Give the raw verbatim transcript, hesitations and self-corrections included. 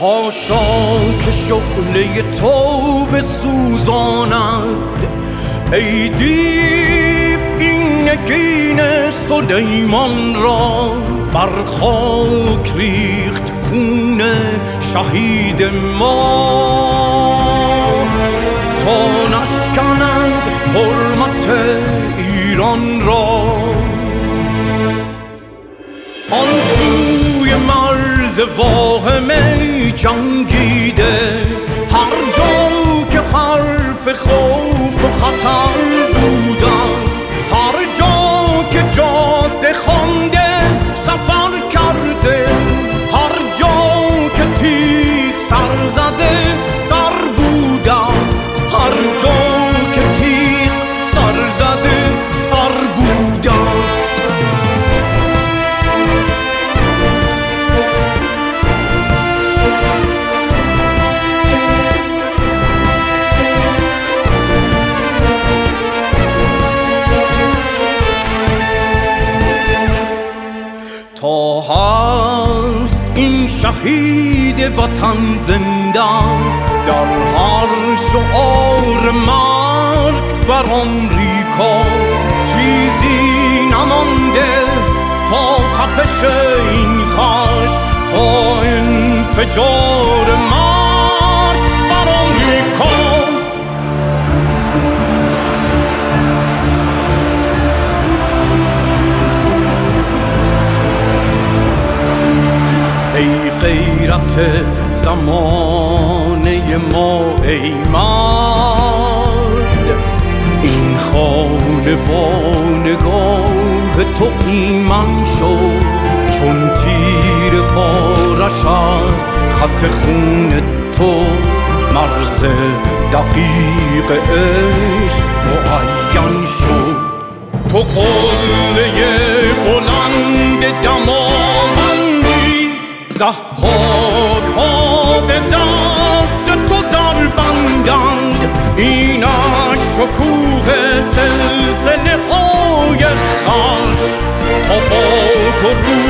حاشا که شعله تو بسوزاند ای دیو این نگین سلیمان را، بر خاک ریخت خون شهید ما تا نشکنند حرمت ایران را. آن سوی مرز واهم جنگیده، هر جا که حرف خوف و خطر بود است، هر جا که جاده خوانده سفر کرده، هر جا که تیغ سر زده سر بود است، هر جا که تیغ سر زده سر بود است. تا هست این شهید وطن زنده است، در هر شعار مرگ بر آمریکا چیزی نمانده تا تپش این خشم، تا انفجار مرگ بر آمریکا. ای غیرت زمانه ما ای مرد، این خانه با نگاه تو ایمن شد، چون تیر بارش از خط خون تو مرز دقیق عشق معین شد. تو قله بلند دماوندی، ضحاک ها به دست تو در بندند، اینک شکوه سلسله های خشم تا با تو رو